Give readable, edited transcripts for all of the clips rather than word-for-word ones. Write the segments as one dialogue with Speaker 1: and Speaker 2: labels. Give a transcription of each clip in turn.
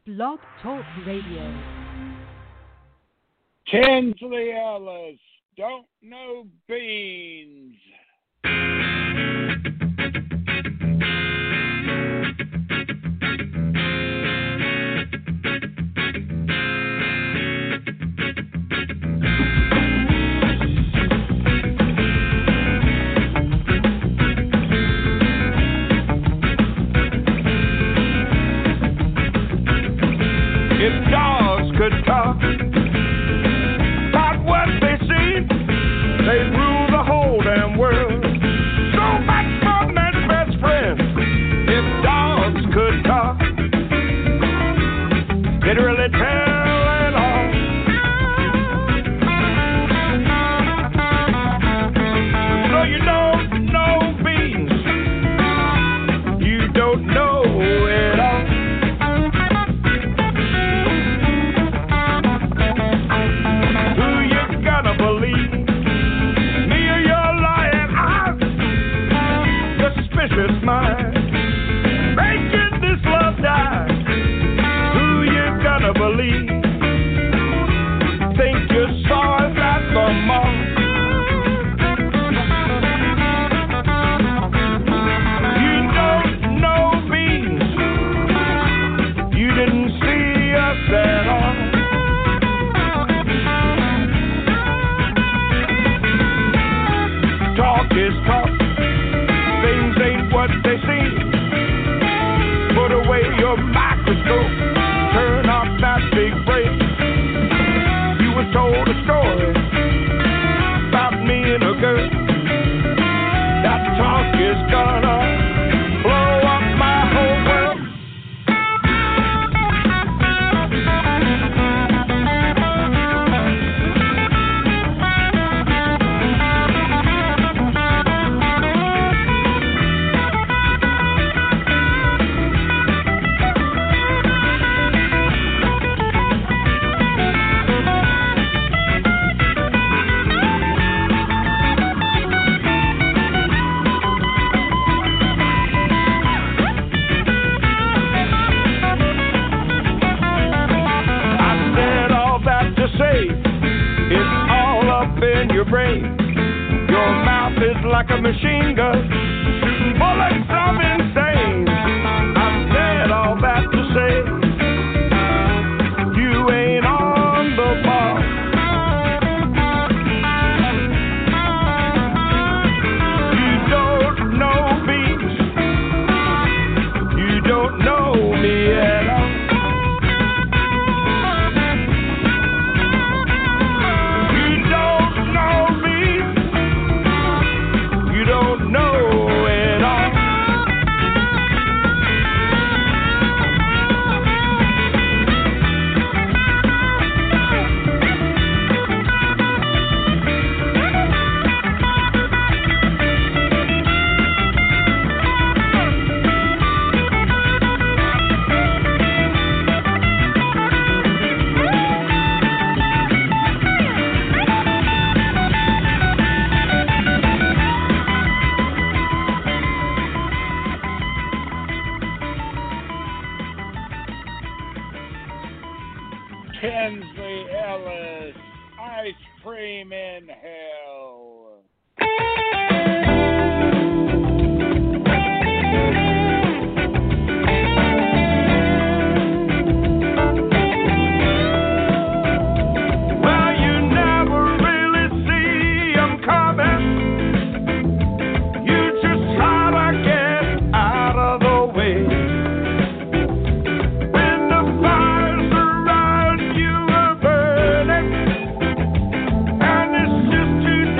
Speaker 1: Blog Talk Radio.
Speaker 2: Tinsley Ellis, Don't Know Beans.
Speaker 3: If dogs could talk about what they see, they'd rule the whole damn world. So much more than best friends. If dogs could talk, they'd really tell it all. So you don't know beans, you don't know it all. Mind, making this love die. Who you gonna believe? Think you saw us at the mall? You don't know beans. You didn't see us at all. Talk is talk. Things ain't what they seem. Put away your microscope. Turn off that big brain. You were told a story about me and a girl. That talk is gonna blow up my whole world. It's all up in your brain. Your mouth is like a machine gun, shooting bullets of insane. I said all that to say, you ain't on the ball. You don't know me. You don't know me at all.
Speaker 2: Tinsley Ellis, Ice Cream in Hell.
Speaker 3: Well, you never really see 'em coming. You just try to get out of the way. When the fires around you are burning, and it's just too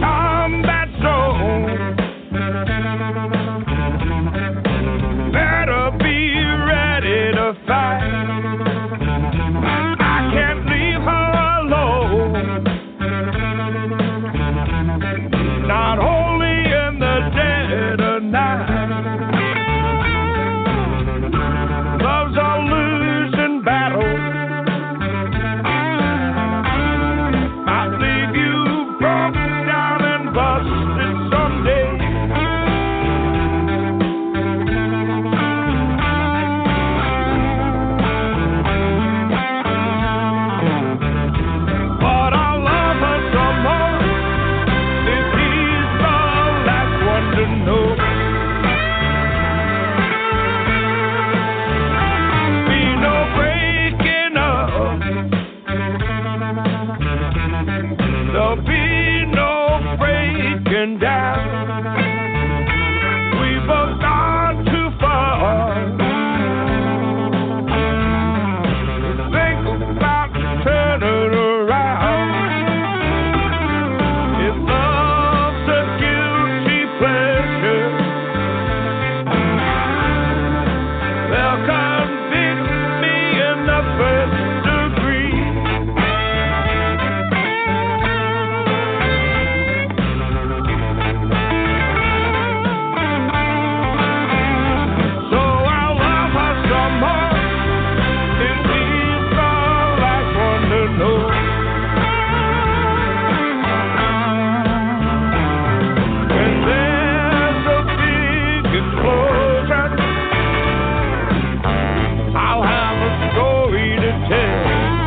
Speaker 3: combat zone. Better be ready to fight. I can't leave her alone. Not only in the dead of night. Love's a losing battle. I'll leave you broke down and busted someday. But I'll love her some more if he's the last one to know. Be no breaking up. There'll be no breaking down. We both gone too far. Think about turning around. If love's a guilty pleasure, they'll convict me in the first degree. So I'll love her some more if he's the last one to know. When there's a big explosion, I'll have a story to tell.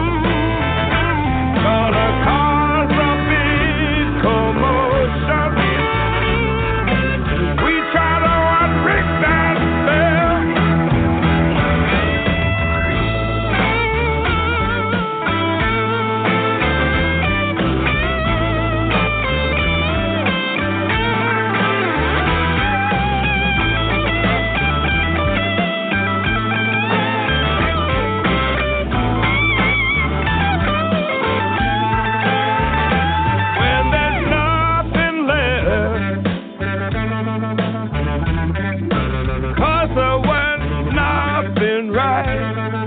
Speaker 3: Gonna cause a big commotion. We try to unring that bell. When there's nothing left, 'cause there was nothing right.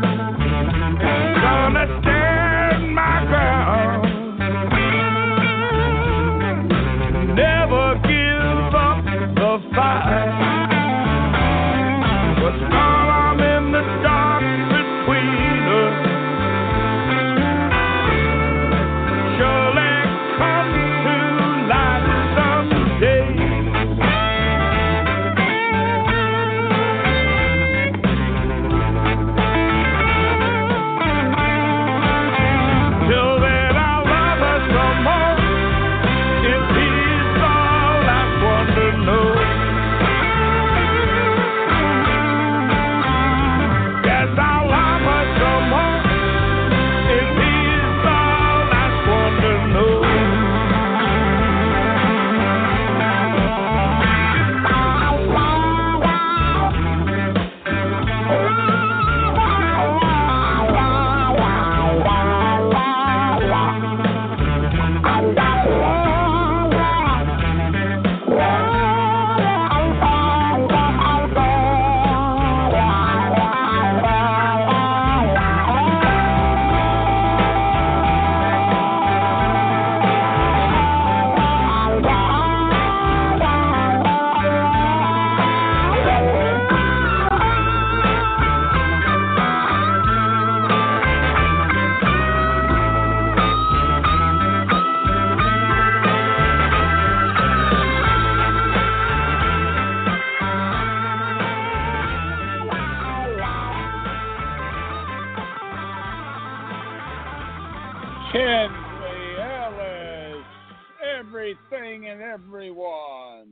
Speaker 3: Gonna stand my ground. Never give up the fight. But while I'm in the dark between us, surely come to light someday. Till then I'll love her some more if he's the last one to know. Yes, I'll love her some more if he's the last one to know.
Speaker 2: Kinsley Ellis, everything and everyone.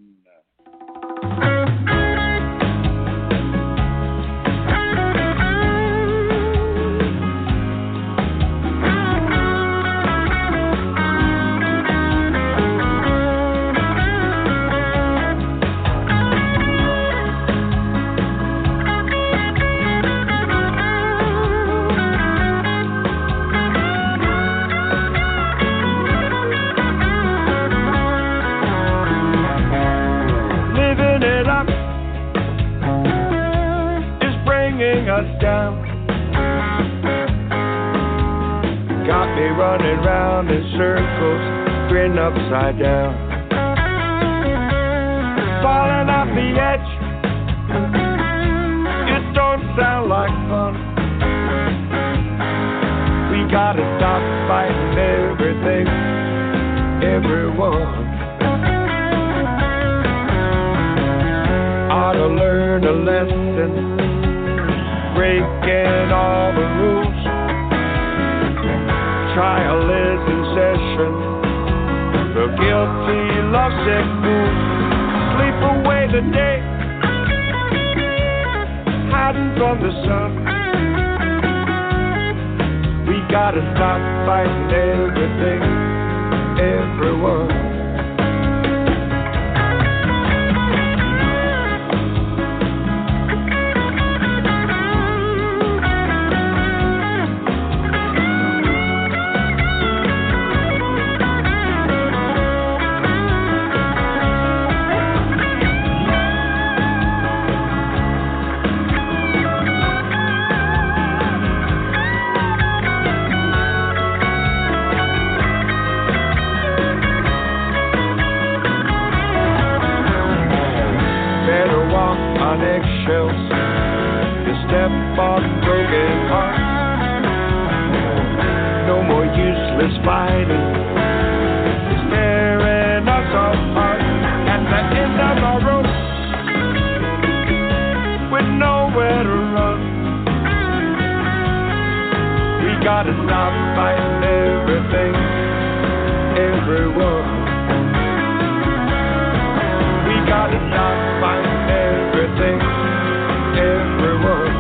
Speaker 3: us down. Got me running round in circles, grin upside down. Falling off the edge, it don't sound like fun. We gotta stop fighting everything, everyone. Ought to learn a lesson, breaking all the rules. Trial is in session, the guilty lovesick fool. Sleep away the day, hiding from the sun. We gotta stop fighting everything, everyone. Eggshells to step on broken hearts. No more useless fighting, it's tearing us apart. At the end of our rope, with nowhere to run, we gotta stop fighting everything, everyone. We gotta stop fighting everything, everyone.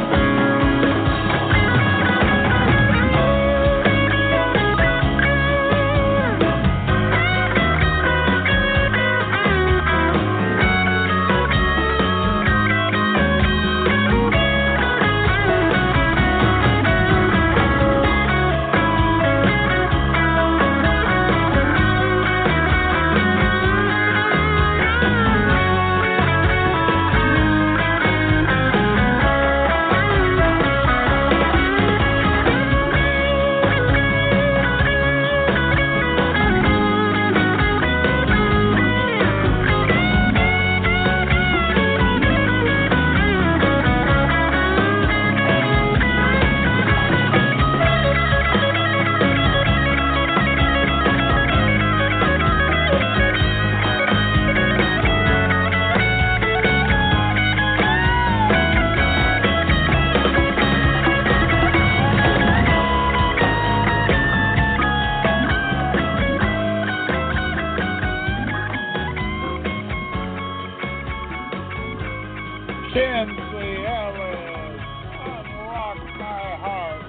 Speaker 2: Kinsley Ellis, unlock my heart.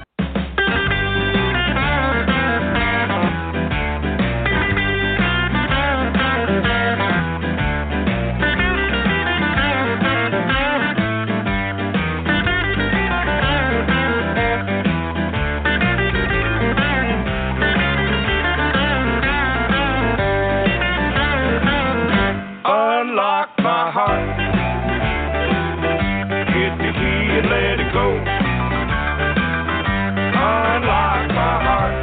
Speaker 3: Unlock my heart. Let it go. Unlock my heart.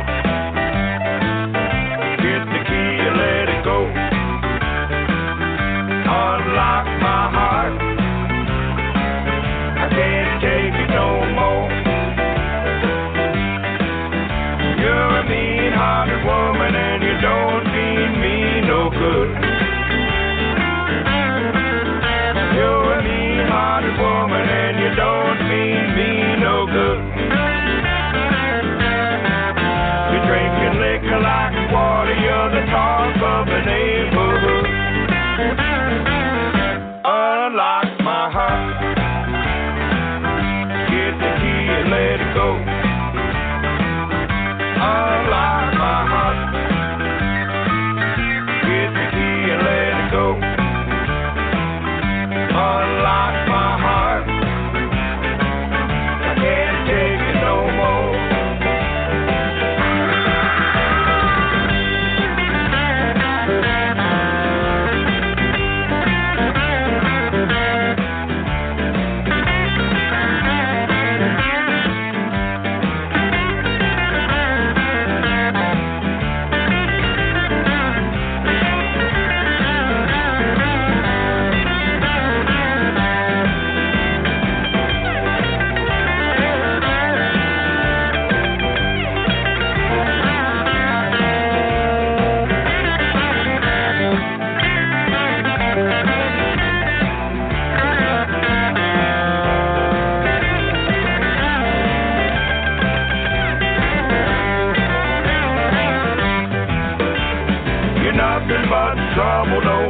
Speaker 3: Get the key and let it go. Unlock my heart. I can't take it no more. You're a mean-hearted woman and you don't mean me no good.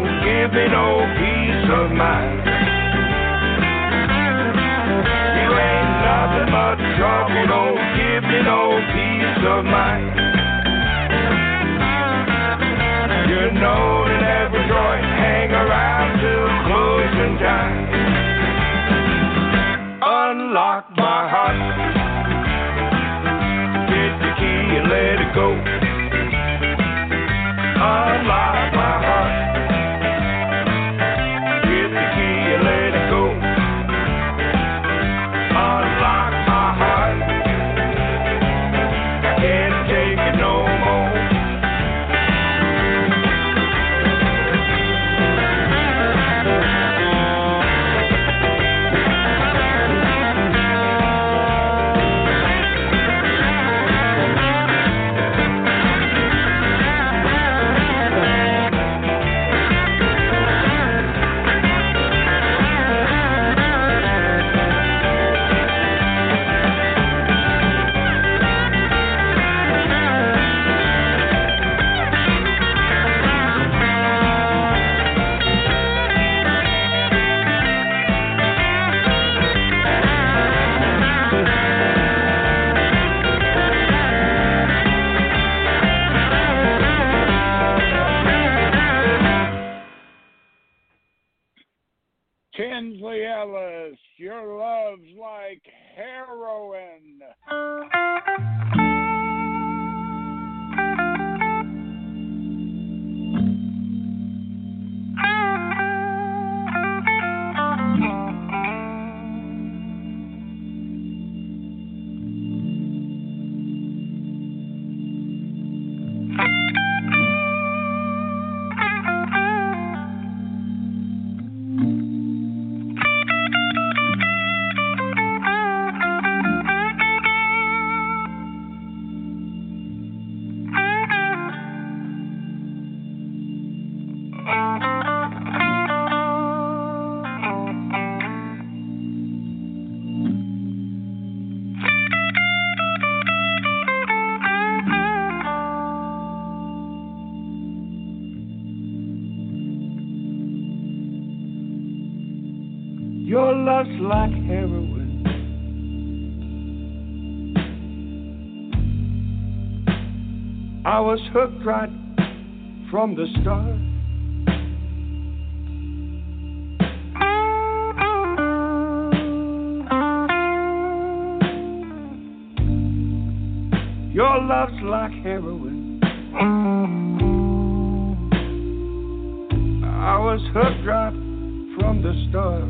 Speaker 3: don't give me no peace of mind. You ain't nothing but trouble, don't give me no peace of mind. You know that every joint hang around till closing time. Unlock my heart, get the key and let it go. Unlock my heart, get the key and let it go. Unlock my heart, I can't take it no more.
Speaker 2: Tinsley Ellis, your love's like heroin.
Speaker 3: Your love's like heroin. I was hooked right from the start. Your love's like heroin. I was hooked right from the start.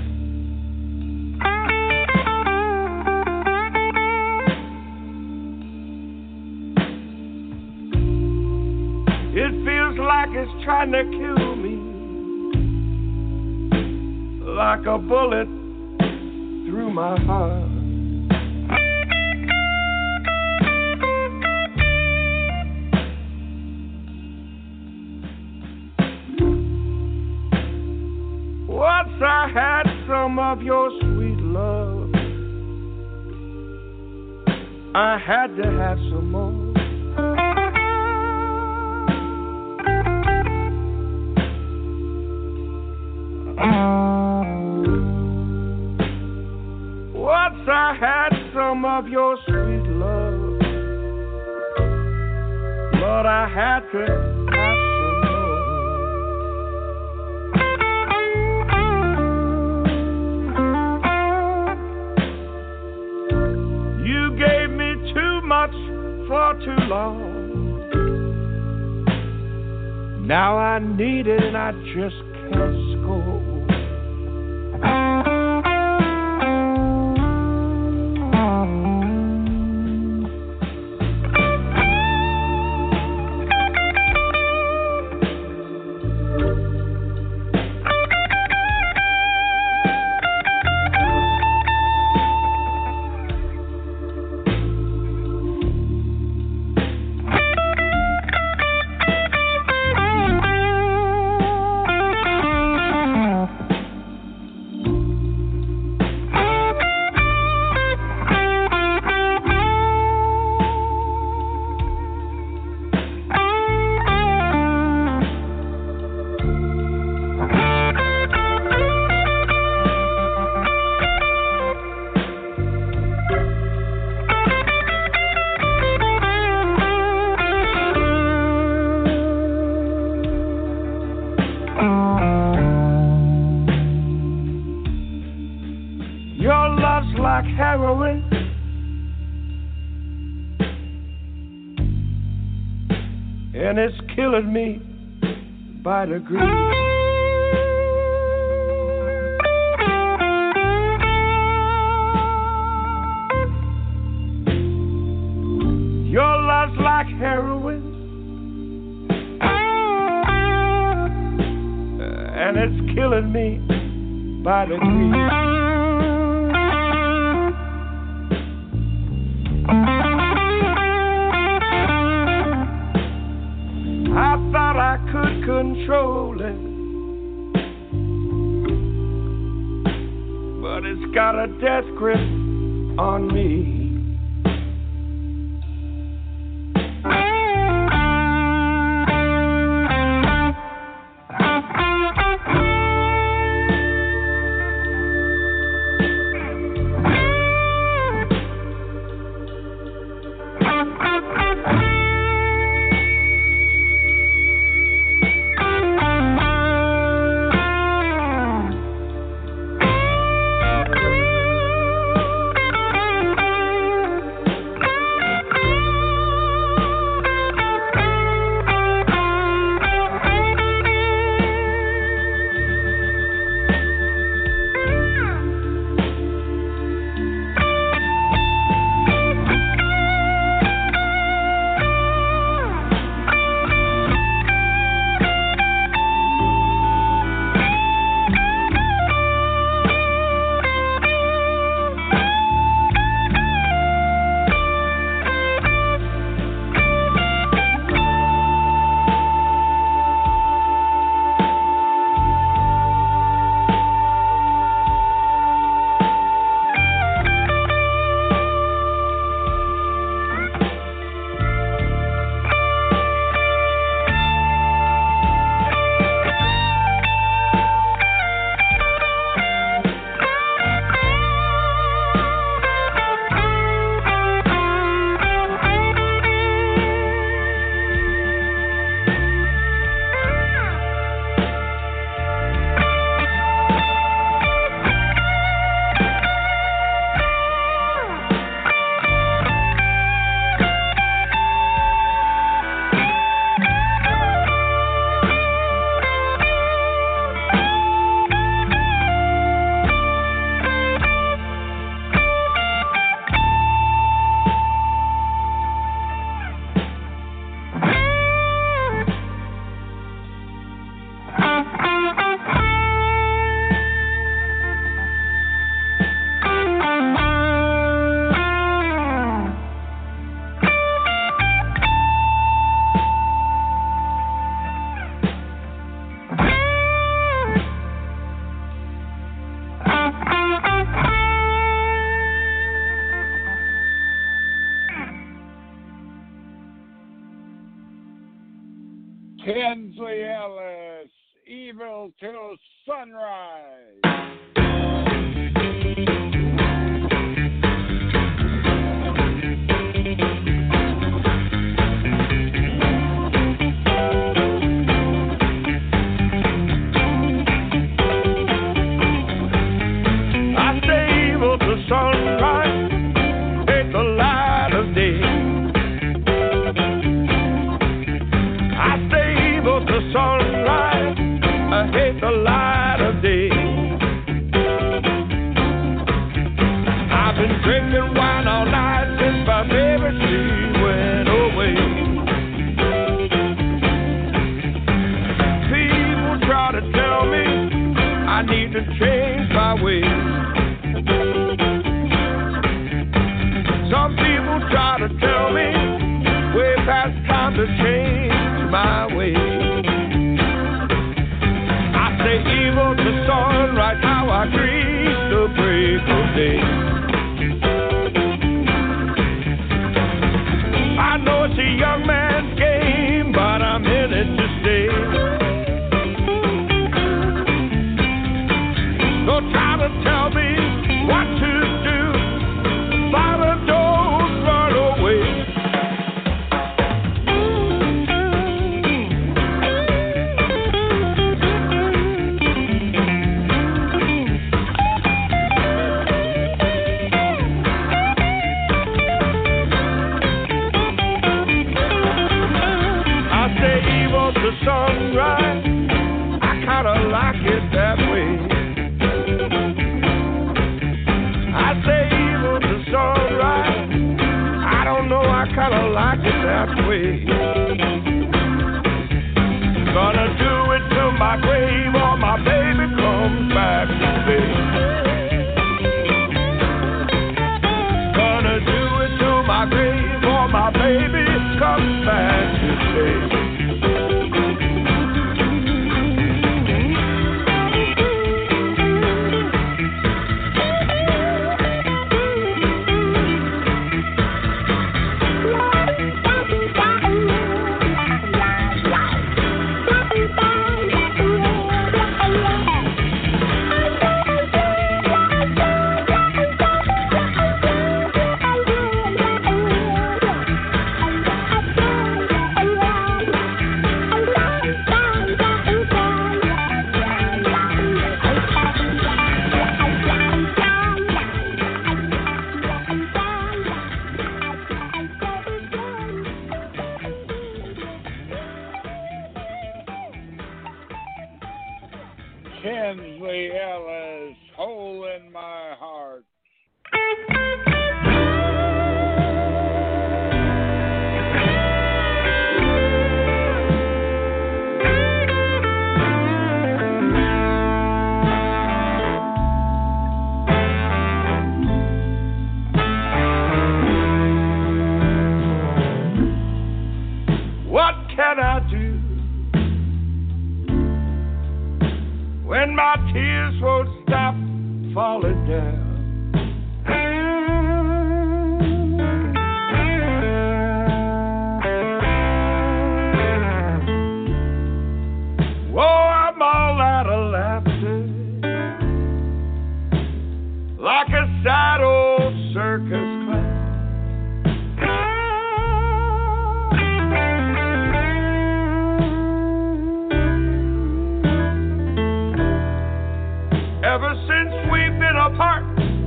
Speaker 3: It feels like it's trying to kill me, like a bullet through my heart. Once I had some of your sweet love, I had to have some more. Once I had some of your sweet love, Lord, I had to have some more. You gave me too much for too long. Now I need it and I just can't score. Your love's like heroin, and it's killing me by degrees. Your love's like heroin, and it's killing me by degrees. I thought I could control it, but it's got a death grip on me.
Speaker 2: Tinsley Ellis, Evil Till Sunrise.
Speaker 3: I stay evil till sunrise, take the light of day. The sunrise, I hate the light of day. I've been drinking wine all night since my baby she went away. People try to tell me I need to change my ways. Some people try to tell me way past time to change my ways. Evil to sunrise, how I grieve the break of day. I know it's a young man's game, but I'm in it to stay. Don't try to tell me what to do, Father, don't run away. like it that way. I say evil to sunrise. I don't know, I kinda like it that way. Gonna do it till my grave or my baby comes back to stay. Gonna do it till my grave or my baby comes back to stay.
Speaker 2: Kinsley Ellis, Hole in My Heart.
Speaker 3: What can I do when my tears won't stop falling down? Oh, I'm all out of laughter, like a sad old circus clown. Ever since we've been apart,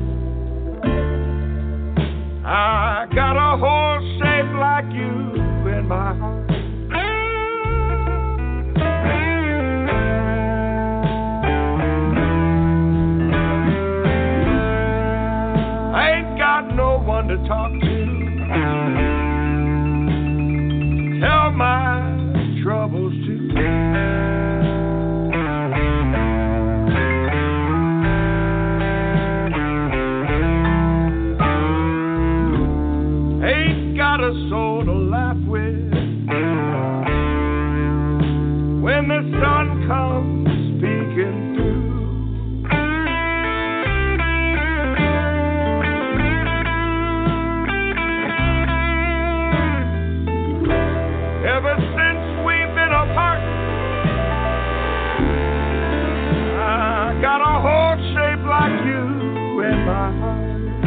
Speaker 3: I got a hole shaped like you in my heart. I ain't got no one to talk to, tell my troubles to. Got a soul to laugh with when the sun comes peeking through. Ever since we've been apart, I got a heart shaped like you in my heart.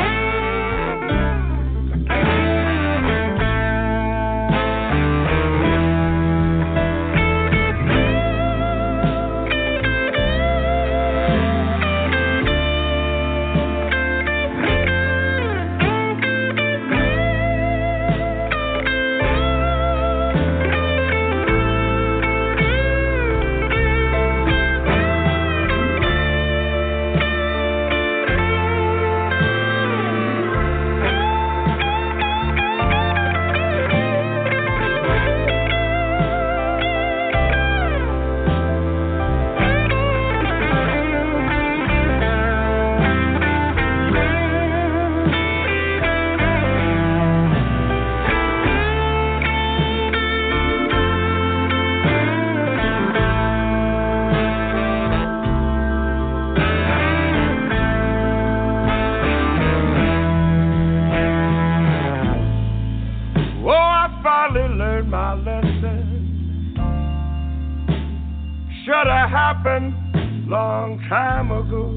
Speaker 3: My lesson should have happened long time ago.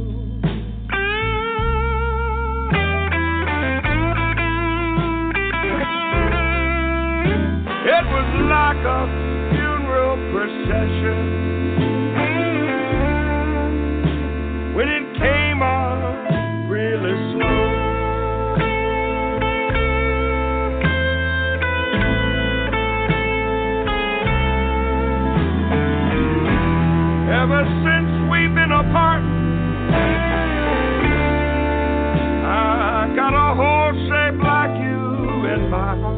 Speaker 3: It was like a funeral procession when it came on really slow. Ever since we've been apart, I got a horse shaped like you in my heart.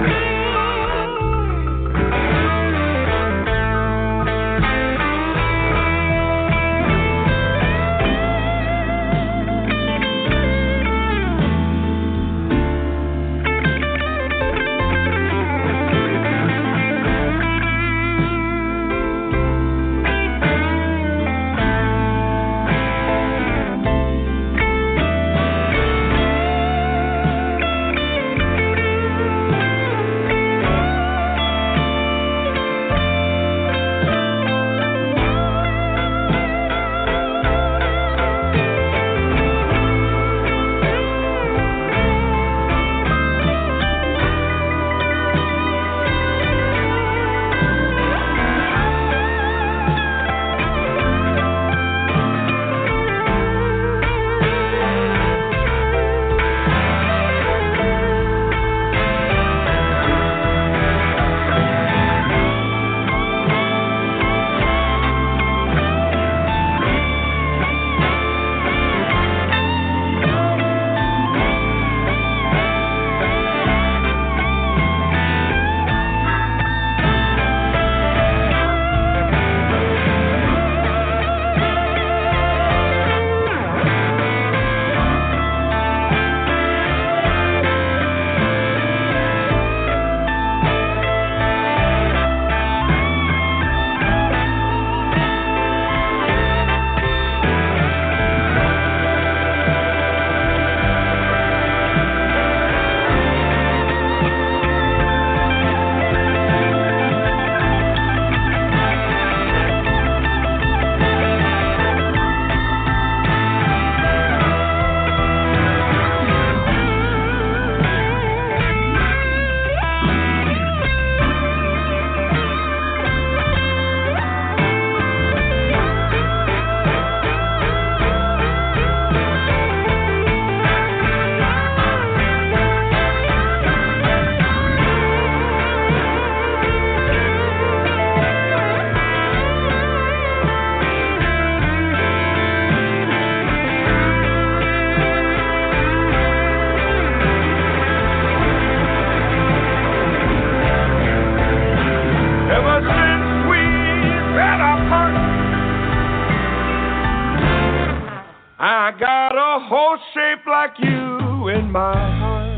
Speaker 3: I got a horse shaped like you in my heart.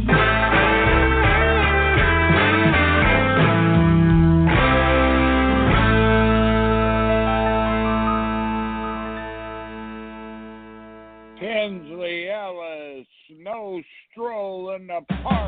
Speaker 2: Tinsley Ellis, no stroll in the park.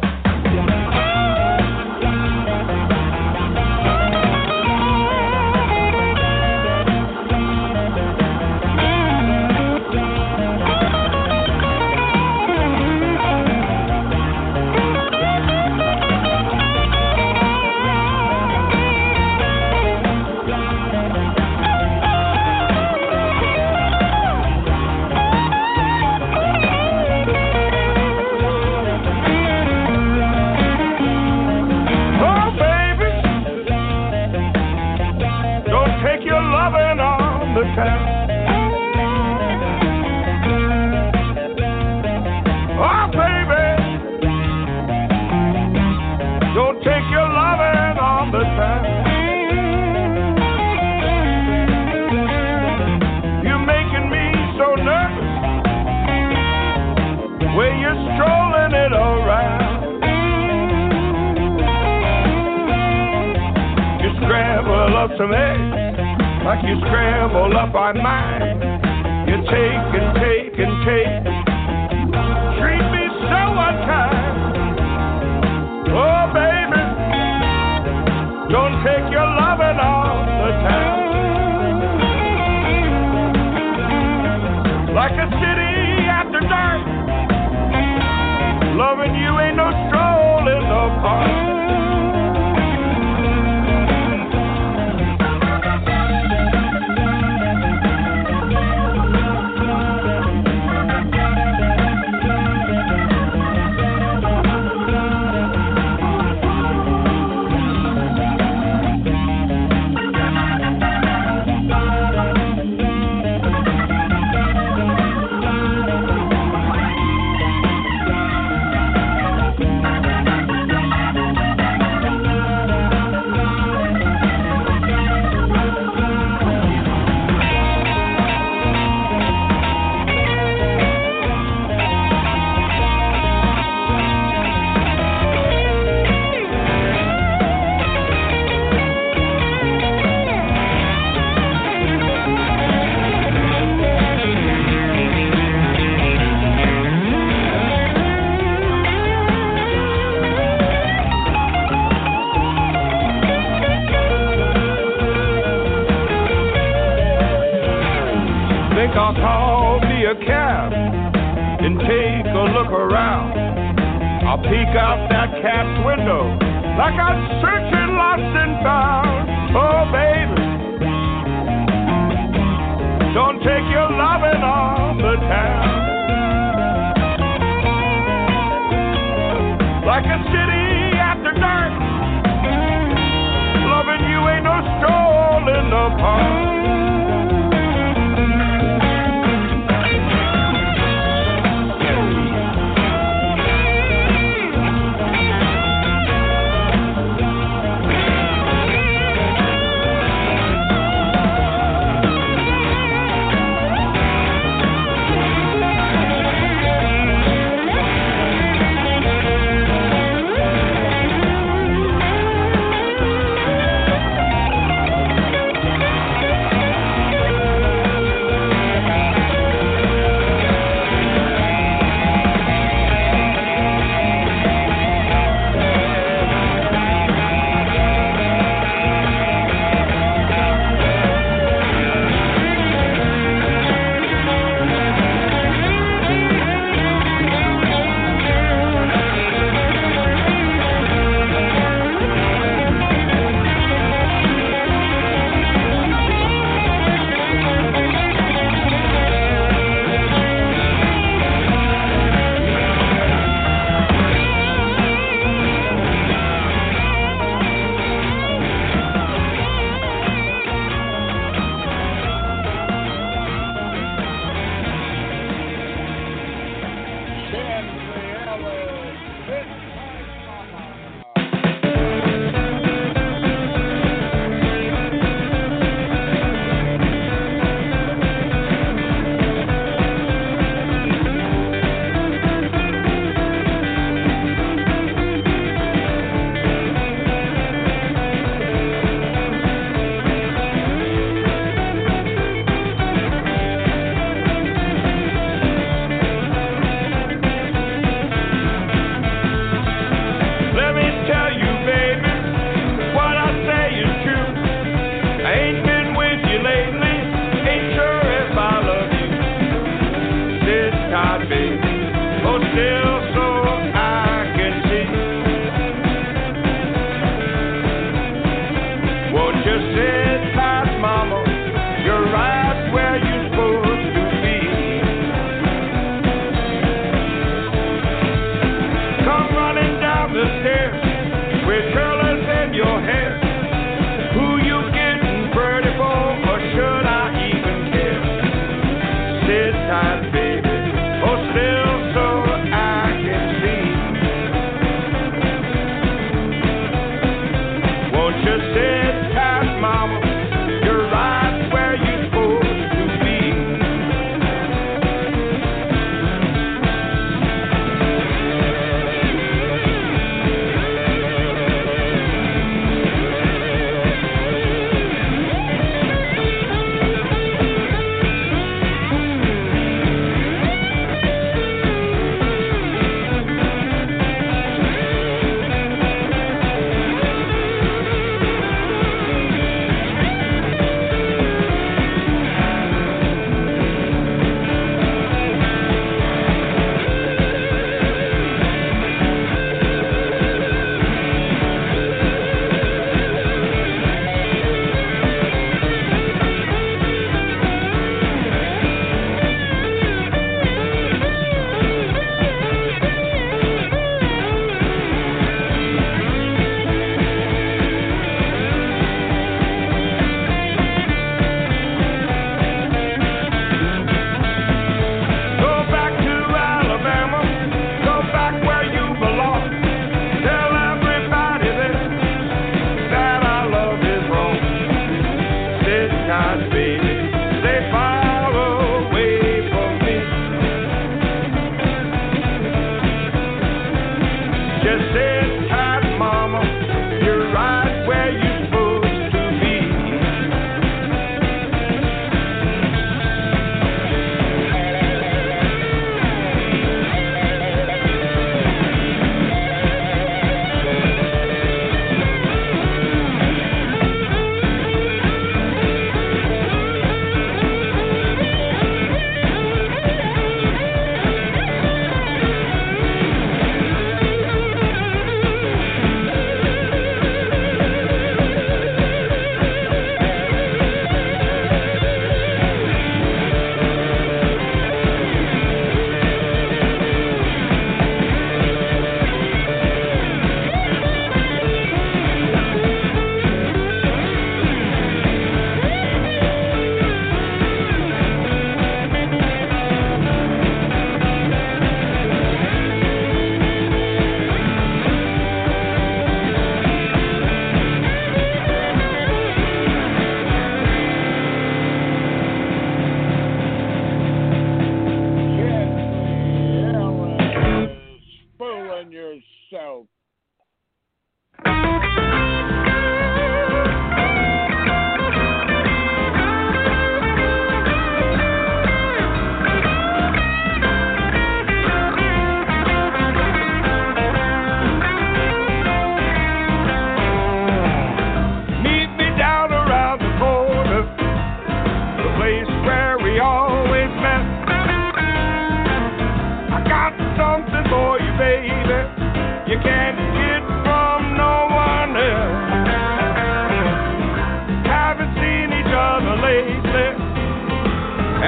Speaker 3: Oh, baby, don't take your loving all the time. You're making me so nervous when you're strolling it around. You scramble up some eggs like you scramble up our mind. You take and take and take. Treat me so unkind. Oh, baby, don't take your loving all the time. Like a city after dark, loving you ain't no stroll in the park. think I'll call me a cab and take a look around. I'll peek out that cab's window like I'm searching lost and found. Oh, baby, don't take your loving on the town. Like a city after dark, loving you ain't no stroll in the park.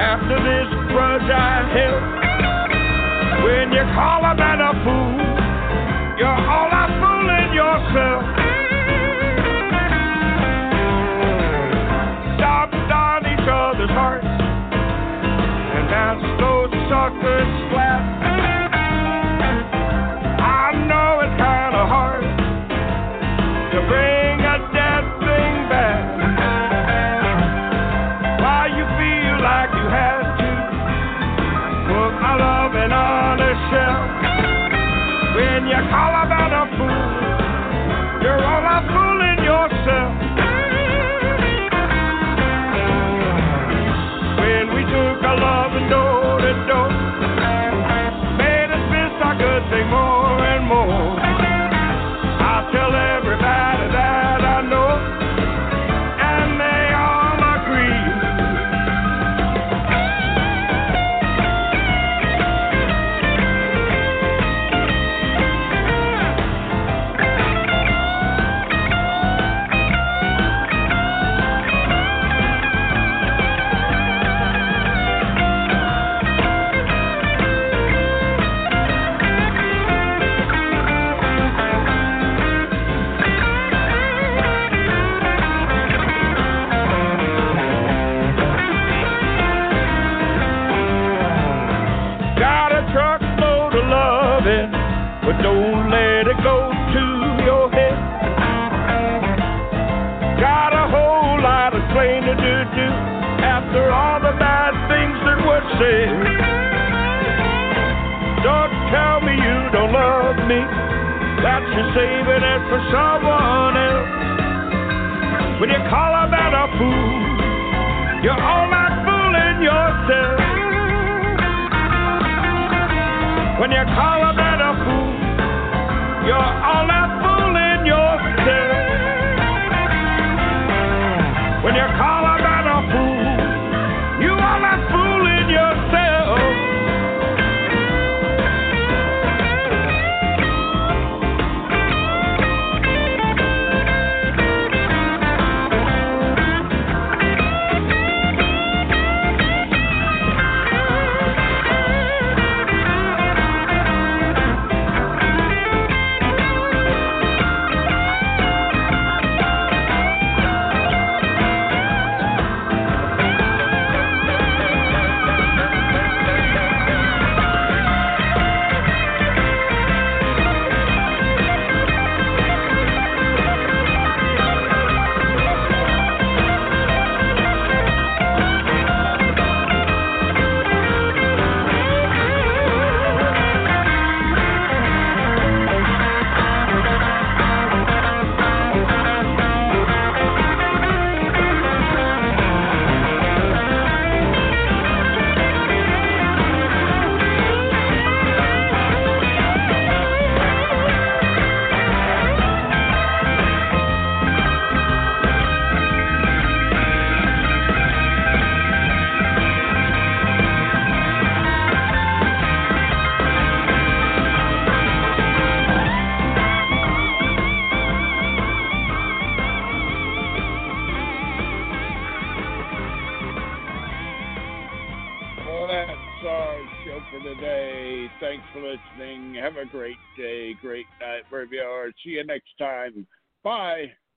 Speaker 3: after this grudge I held. When you call a man a fool, you're all out fooling yourself. Stop down each other's hearts, and that's those suckers flat. I know it's kind of hard to bring a dead thing back. Why you feel like you had to put my loving on a shelf. When you call about a fool, you're all out fooling yourself. When we took our loving door to door, made us miss our good thing more and more. I tell everybody that I know, and they all agree. But don't let it go to your head. Got a whole lot of explaining to do after all the bad things that were said. Don't tell me you don't love me, that you're saving it for someone else. When you call a man a fool, you're all out fooling yourself. When you call a man a fool, you're all out fooling yourself. When you call a man a fool, you all out fooling yourself.
Speaker 2: Have a great day, great night, wherever you are. See you next time. Bye.